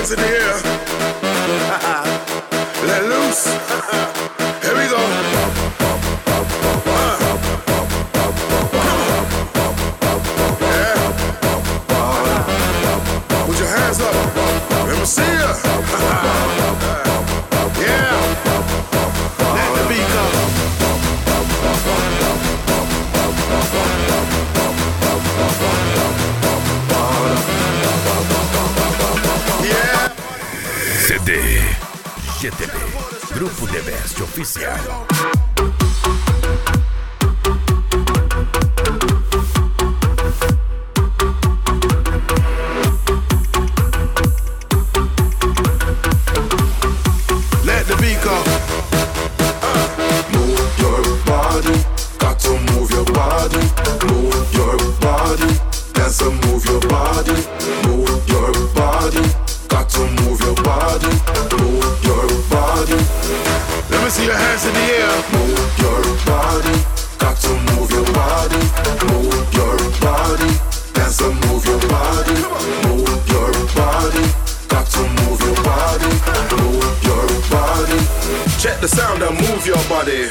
hands in the air. Let loose. Here we go. Yeah. Put your hands up. Let me see ya. Yeah. Let the beat go. Yeah. CD GTB, Grupo The Best Oficial. Check the sound and move your body.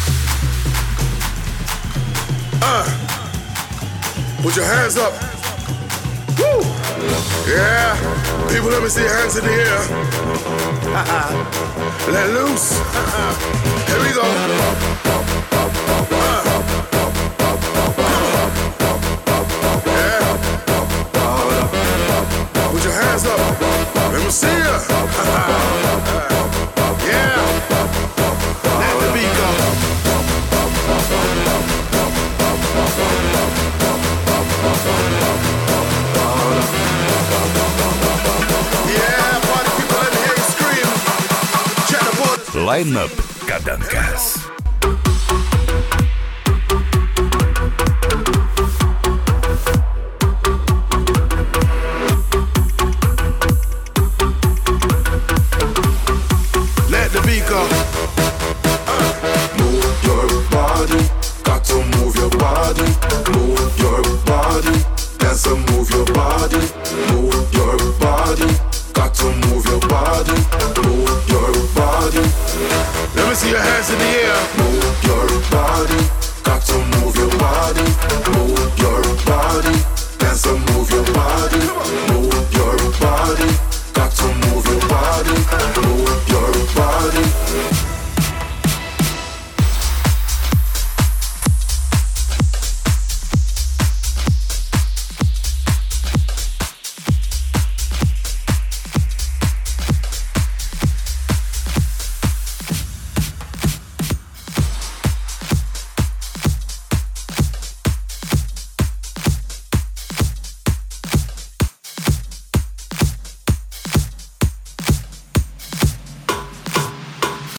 Put your hands up. Woo! Yeah. People, let me see your hands in the air. Let loose. Here we go. Yeah. Put your hands up. Let me see ya. Yeah. Let the beat go. Yeah, party people, let me hear you scream. Check the board. Line-up Cadangas. Let me see your hands in the air.